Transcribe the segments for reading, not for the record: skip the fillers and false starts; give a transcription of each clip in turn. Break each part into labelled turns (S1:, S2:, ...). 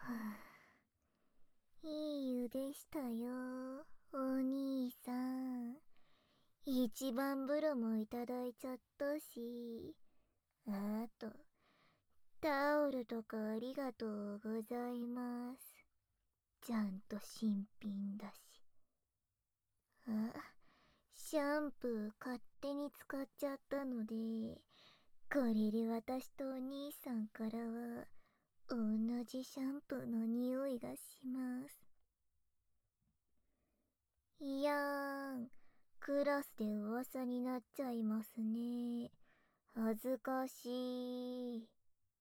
S1: いい湯でしたよ、お兄さん。一番風呂もいただいちゃったし。あと、タオルとかありがとうございます。ちゃんと新品だし。あ、シャンプー勝手に使っちゃったので、これで私とお兄さんからは、同じシャンプーの匂いがします。いやーん、クラスで噂になっちゃいますね。恥ずかしい。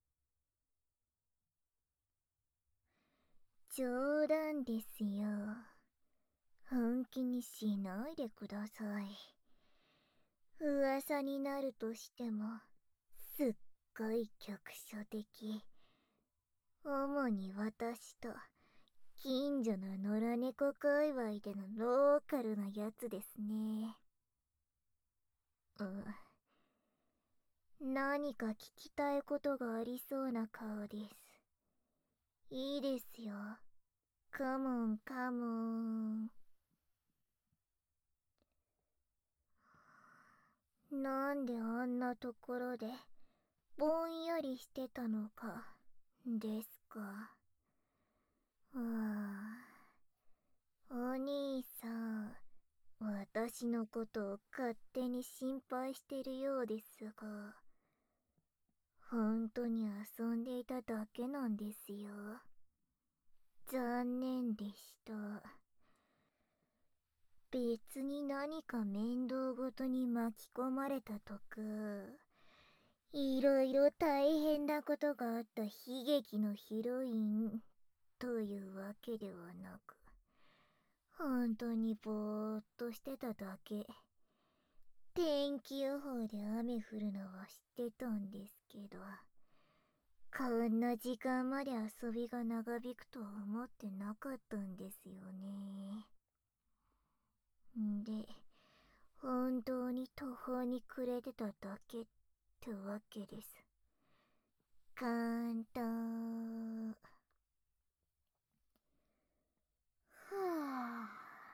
S1: 冗談ですよ。本気にしないでください。噂になるとしても、すっごい局所的。主に私と、近所の野良猫界隈でのローカルなやつですね。何か聞きたいことがありそうな顔です。いいですよ。カモンカモン。なんであんなところでぼんやりしてたのかですか。お兄さん、私のことを勝手に心配してるようですが、本当に遊んでいただけなんですよ。残念でした。別に何か面倒ごとに巻き込まれたとか、いろいろ大変なことがあった悲劇のヒロインというわけではなく、本当にぼーっとしてただけ。天気予報で雨降るのは知ってたんですけど、こんな時間まで遊びが長引くとは思ってなかったんですよね。で、本当に途方に暮れてただけってわけです。簡単。は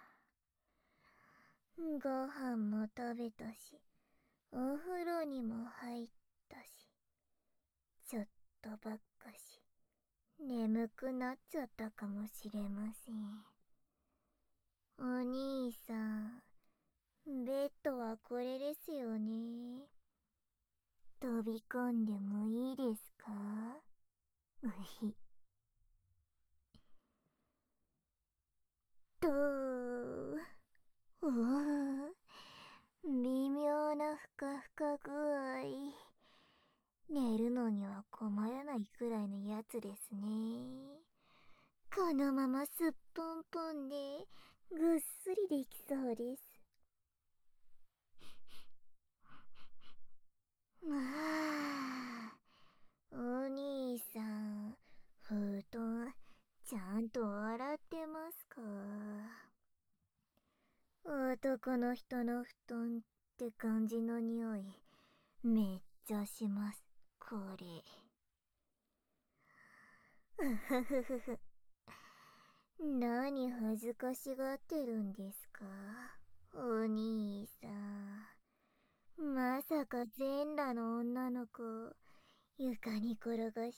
S1: ぁ。ご飯も食べたし、お風呂にも入ったし、ちょっとばっかし、眠くなっちゃったかもしれません。お兄さん、ベッドはこれですよね。飛び込んでもいいですか？うひ。とうわ微妙なふかふか具合。寝るのには困らないくらいのやつですね。このまますっぽんぽんでぐっすりできそうです。まあ、お兄さん、布団ちゃんと洗ってますか？男の人の布団って感じの匂い、めっちゃします、これ。うふふふふ。何恥ずかしがってるんですか、お兄さん。まさか全裸の女の子、床に転がして、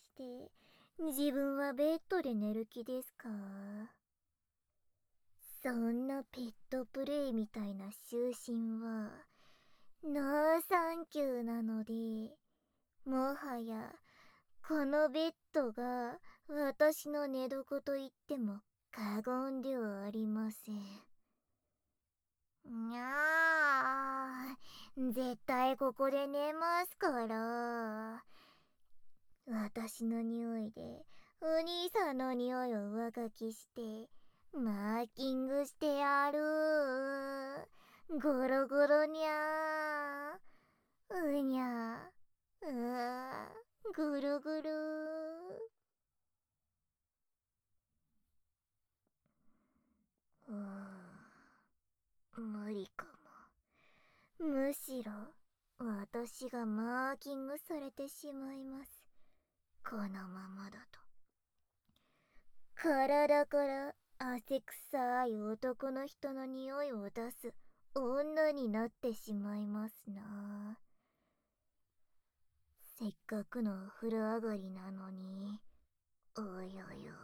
S1: 自分はベッドで寝る気ですか？そんなペットプレイみたいな就寝は、ノーサンキューなので、もはや、このベッドが私の寝床と言っても過言ではありません。にゃー、絶対ここで寝ますから。私の匂いで、お兄さんの匂いを上書きして、マーキングしてやる。ゴロゴロにゃー。うにゃー。ぐるぐる。無理かも。むしろ、私がマーキングされてしまいます。このままだと。 体から汗臭い男の人の匂いを出す女になってしまいますな。せっかくのお風呂上がりなのに。およよ。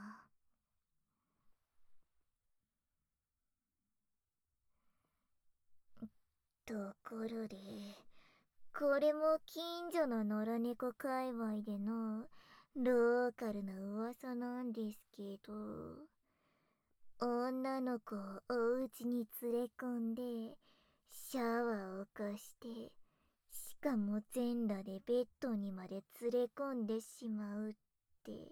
S1: ところで、これも近所の野良猫界隈でのローカルな噂なんですけど、女の子をお家に連れ込んで、シャワーを貸して、しかも全裸でベッドにまで連れ込んでしまうって、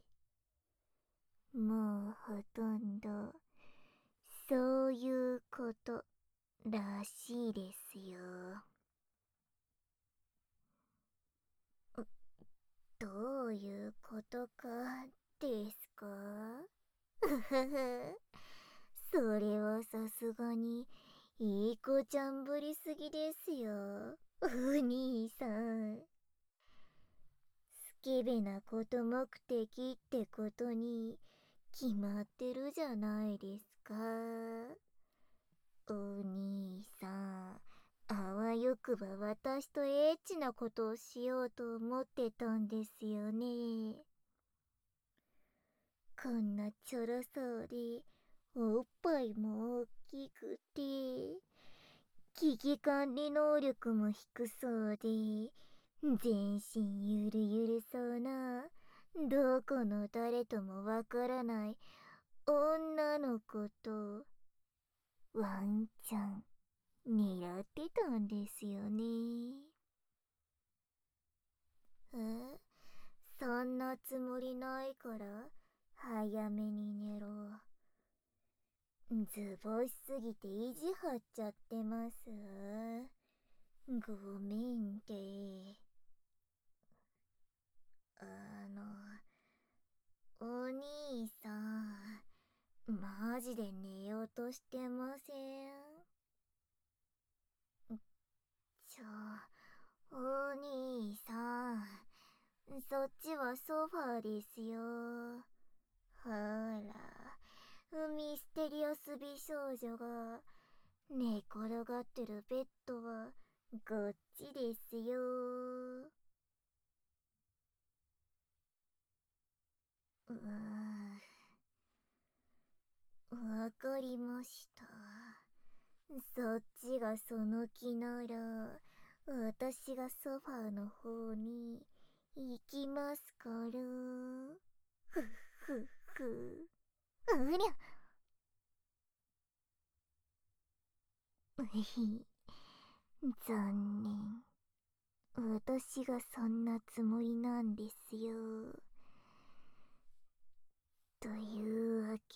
S1: もうほとんど、そういうことらしいですよ。どういうことかですか？ふふふ。それはさすがにいい子ちゃんぶりすぎですよ、お兄さん。スケベなこと目的ってことに決まってるじゃないですか。お兄さん、あわよくば私とエッチなことをしようと思ってたんですよね。こんなちょろそうで、おっぱいも大きくて、危機管理能力も低そうで、全身ゆるゆるそうな、どこの誰ともわからない女の子と、ワンちゃん、狙ってたんですよね。え、そんなつもりないから、早めに寝ろ。ズボしすぎて意地張っちゃってます。ごめんて。あの、お兄さん、マジで寝ようとしてません？ちょ、お兄さん、そっちはソファーですよ。ほら、ミステリアス美少女が寝転がってるベッドはこっちですよ。わかりました。そっちがその気なら、私がソファーの方に行きますから。ふっふっふ。うりゃ。うひ。残念。私がそんなつもりなんですよ。というわけ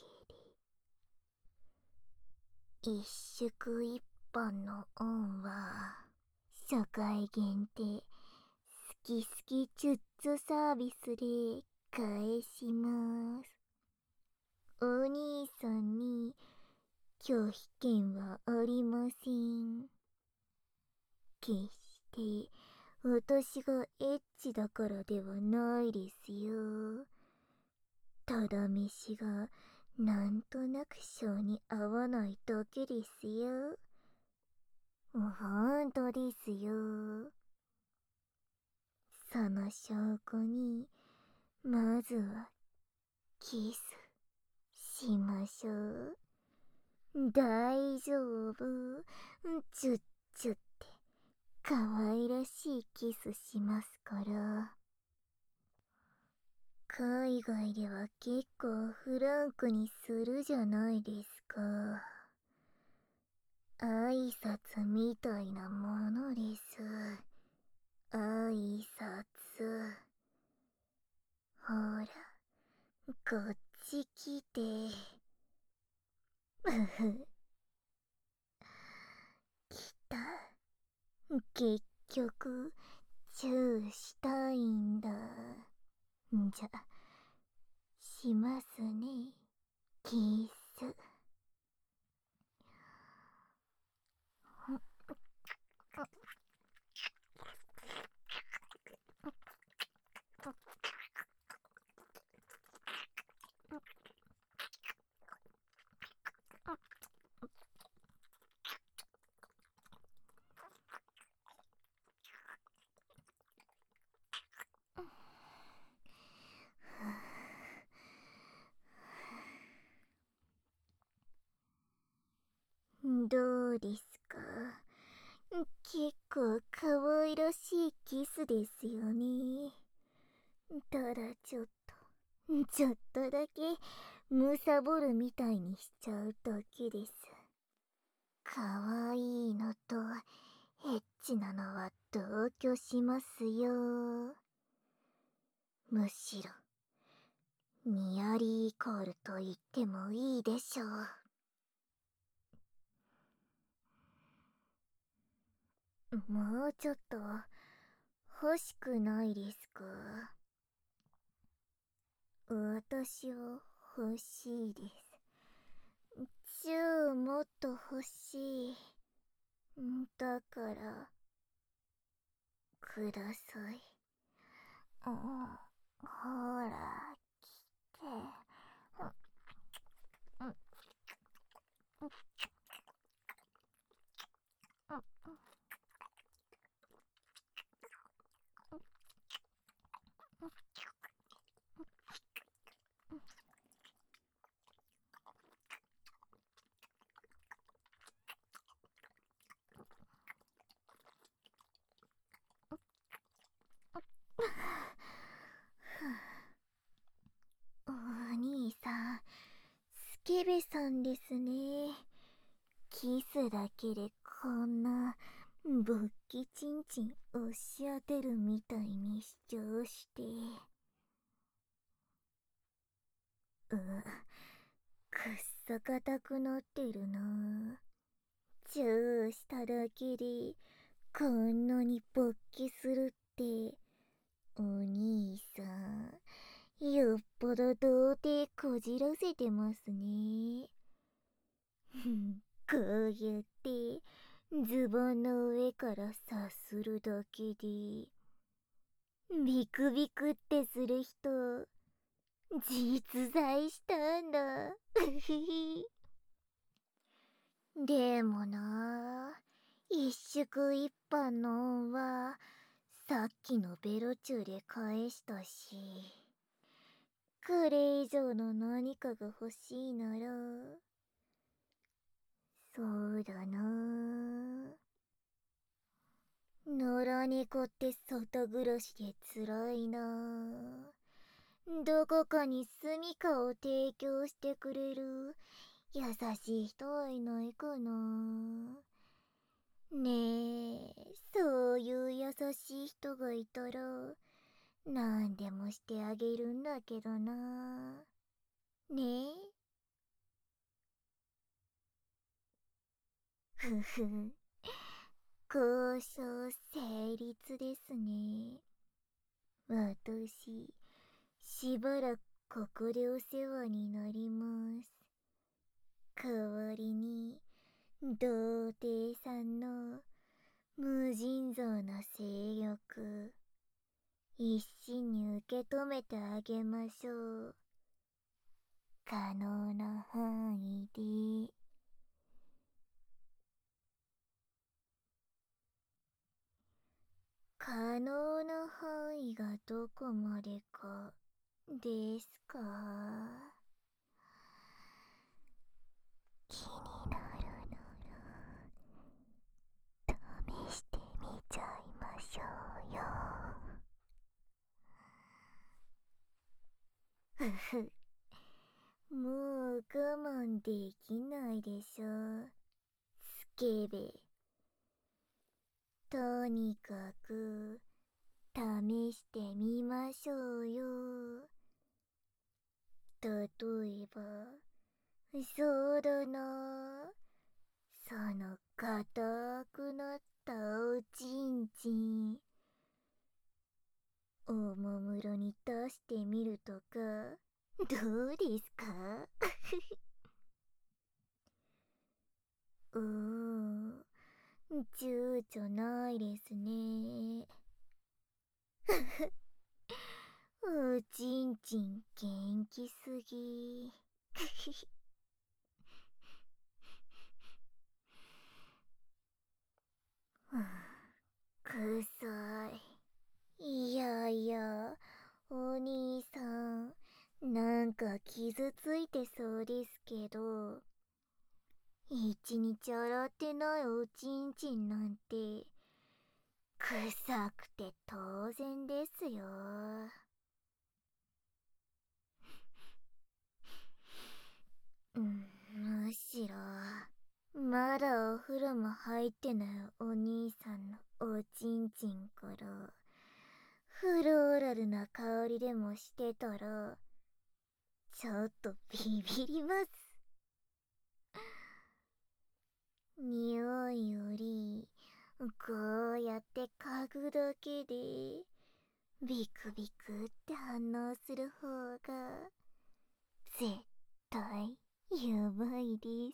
S1: で、一宿一飯の恩は、初回限定、好き好きチュッチュサービスで返します。お兄さんに拒否権はありません。決して私がエッチだからではないですよ。ただ飯がなんとなく性に合わないだけですよ。ほんとですよ。その証拠に、まずはキスしましょう。大丈夫。チュッチュって可愛らしいキスしますから。海外では結構フランクにするじゃないですか。挨拶みたいなものです。挨拶。ほら、こっち来て。ふふ、来た。結局、チューしたいんだ。じゃ、しますね。キス。 そうですか。結構可愛らしいキスですよね。ただちょっとだけむさぼるみたいにしちゃうだけです。可愛いのとエッチなのは同居しますよ。むしろニアリーイコールと言ってもいいでしょう。もうちょっと欲しくないですか？私は欲しいです。もっと欲しい。だからください。ほら、来て。お兄さん、スケベさんですね。キスだけでこんな勃起チンチン押し当てるみたいに主張して。くっそ硬くなってるな。チューしただけでこんなに勃起するって、お兄さん、よっぽど童貞こじらせてますね。こうやってズボンの上からさするだけでビクビクってする人実在したんだ。でもな、一宿一飯の恩はさっきのベロチューで返したし、これ以上の何かが欲しいなら、そうだな。野良猫って外暮らしで辛いな。どこかに住みかを提供してくれる優しい人はいないかな。ねえ、そういう優しい人がいたら何でもしてあげるんだけどな。ねえ。ふふ。交渉成立ですね。私、しばらくここでお世話になります。代わりに、童貞さんの無尽蔵な性欲、一心に受け止めてあげましょう。可能な範囲で。可能な範囲がどこまでかですか？気になるなら試してみちゃいましょうよ。ふふ、もう我慢できないでしょ、スケベ。とにかく試してみましょうよ。例えば、そうだな、その硬くなったおちんちん、おもむろに出してみるとか、どうですか？躊躇ないですね。おちんちん元気すぎ。くさい。いやいや、お兄さん、なんか傷ついてそうですけど、 一日洗ってないおちんちんなんて、臭くて当然ですよ。むしろ、まだお風呂も入ってないお兄さんのおちんちんからフローラルな香りでもしてたらちょっとビビります。匂いよりこうやって嗅ぐだけでビクビクって反応する方が絶対やばいです。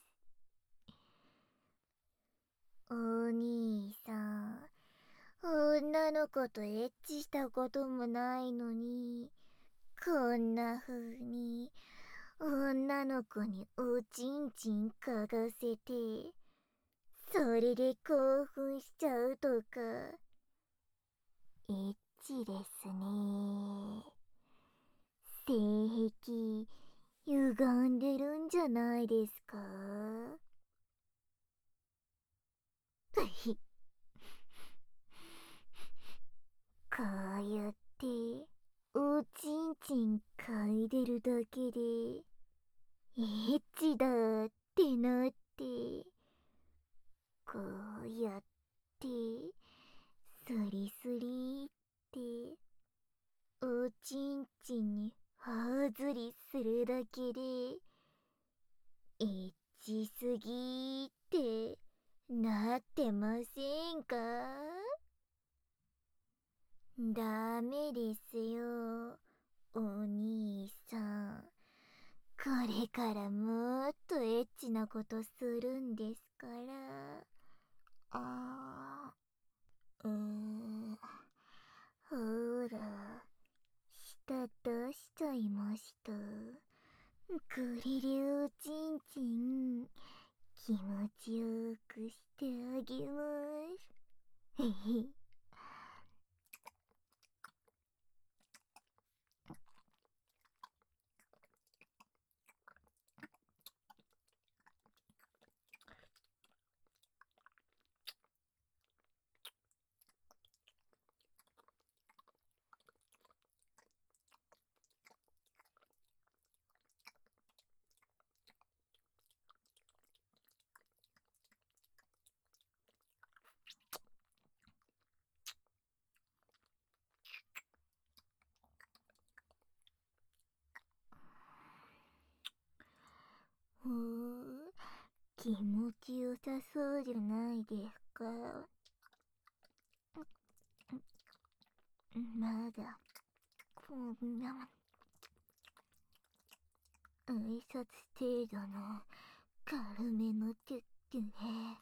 S1: お兄さん、女の子とエッチしたこともないのに、こんな風に女の子におちんちん嗅がせて、それで興奮しちゃうとか、エッチですね。性癖、歪んでるんじゃないですか？こうやっておちんちん嗅いでるだけでエッチだってなって、こうやってスリスリっておちんちんに頬ずりするだけでエッチすぎってなってませんか？ダメですよ、お兄さん。これからもっとエッチなことするんですから。あほら、舌出しちゃいました。グリリュウチンチン、気持ちよくしてあげます。へへ。ほう、気持ちよさそうじゃないですか。まだ、こんな、挨拶程度の軽めのチュッチュね。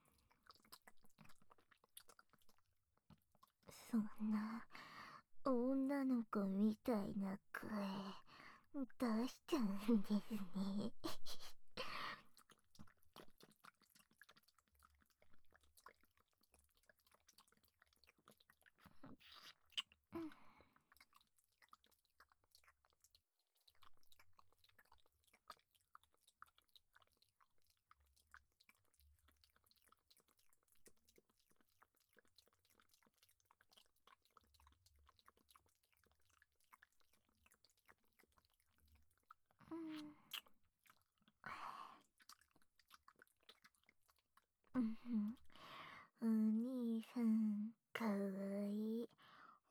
S1: そんな、女の子みたいな声、出しちゃうんですね。お兄さん、かわいい。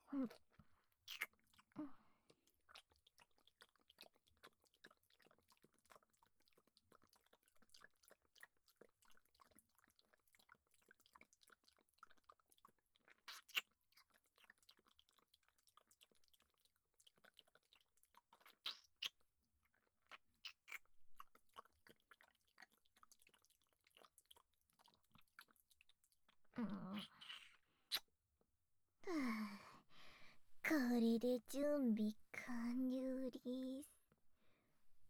S1: これで準備完了です。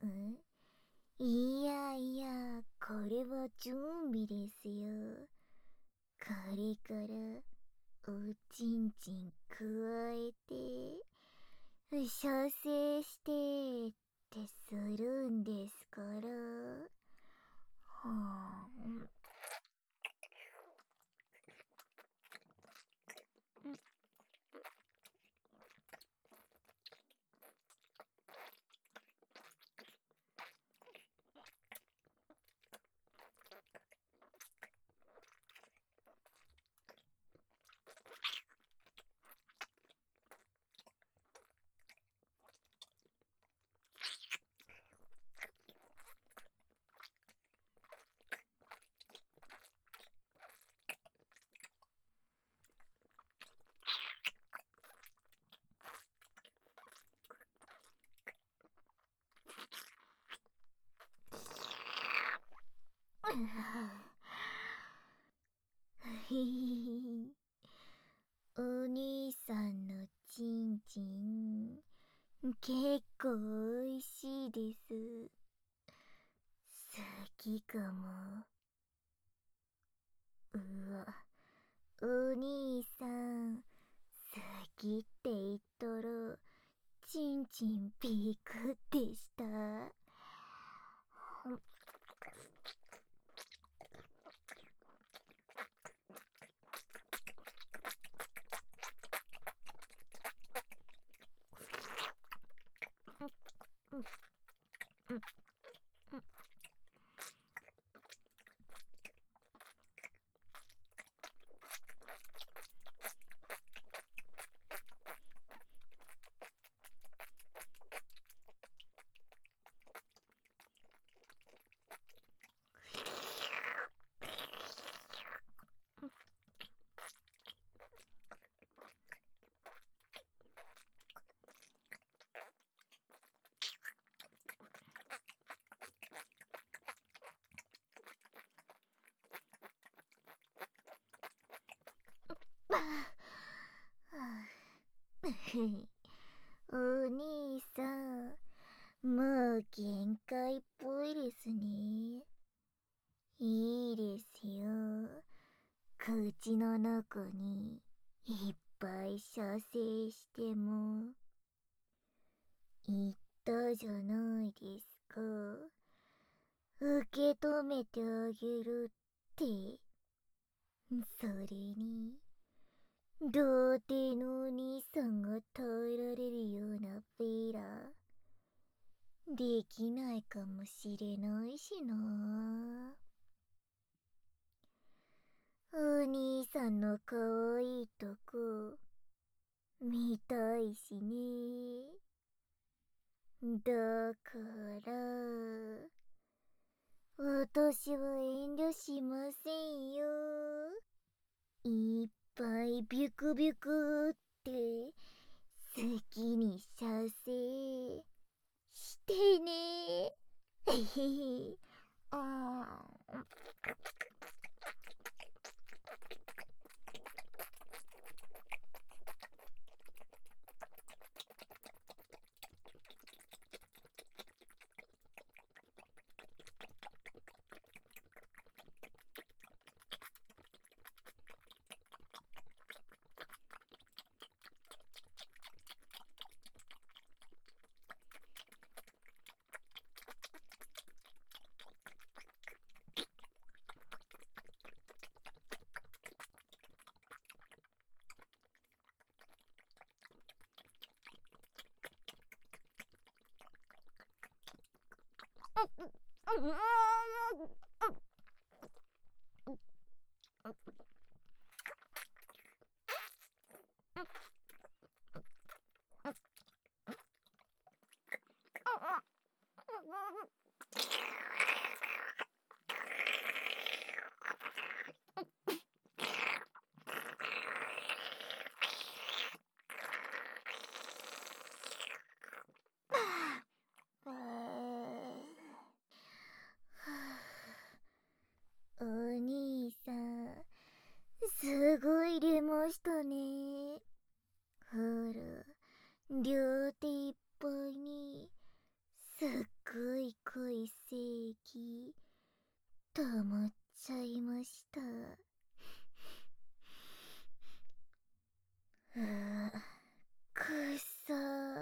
S1: いやいや、これは準備ですよ。これからおちんちん加えて射精してってするんですから。 はへへへ。お兄さんのちんちん、結構美味しいです。好きかも。うわ、お兄さん、好きって言ったら、ちんちんピクでした。お兄さん、もう限界っぽいですね。いいですよ。口の中にいっぱい射精しても。言ったじゃないですか。受け止めてあげるって。それに、童貞のお兄さんが耐えられるようなフェラー、できないかもしれないしな。お兄さんの可愛いとこ、見たいしね。だから、私は遠慮しませんよ。いっぱいビュクビュクって好きに射精してね。へへへ。あお兄さん、すごい出ましたね。ほら、両手いっぱいに、すっごい濃い精液、溜まっちゃいました。くっさー。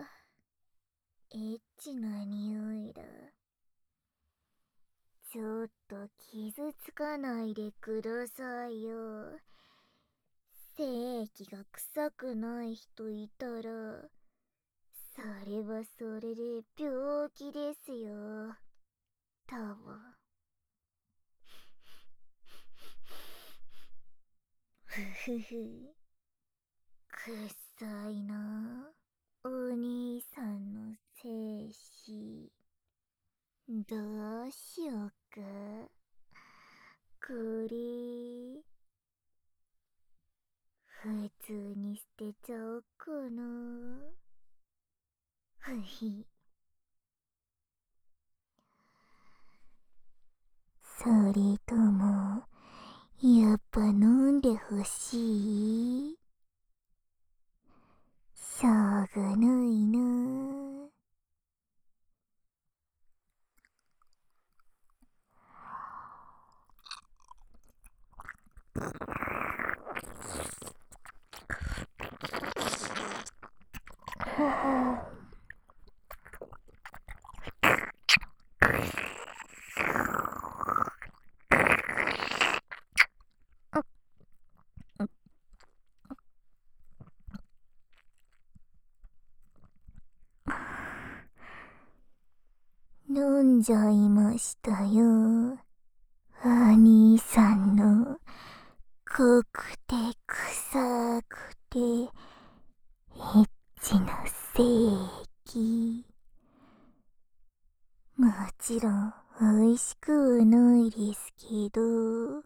S1: エッチな匂いだ。ちょっと傷つかないでくださいよ。精液が臭くない人いたら、それはそれで病気ですよ。多分。ふふふ。臭いな。お兄さんの精子。どうしようか。これ、普通に捨てちゃおうかな。ふひ。それとも、やっぱ飲んでほしい？しょうがないな。飲んじゃいましたよ。兄さんの濃くて臭くてエッチな精液。もちろん美味しくはないですけど、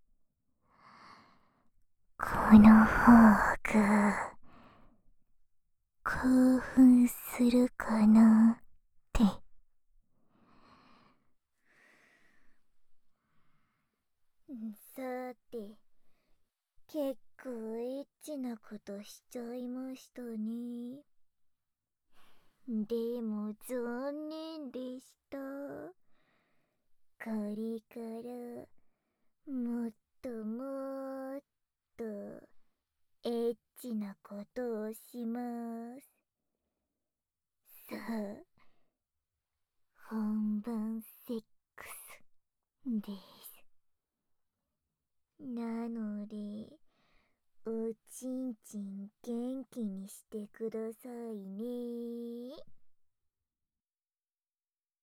S1: この方が興奮するかなって。さて、結構エッチなことしちゃいましたね。でも残念でした。これからもっともっとエッチなことをします。さあ、本番セックスです。なので、おちんちん元気にしてくださいね。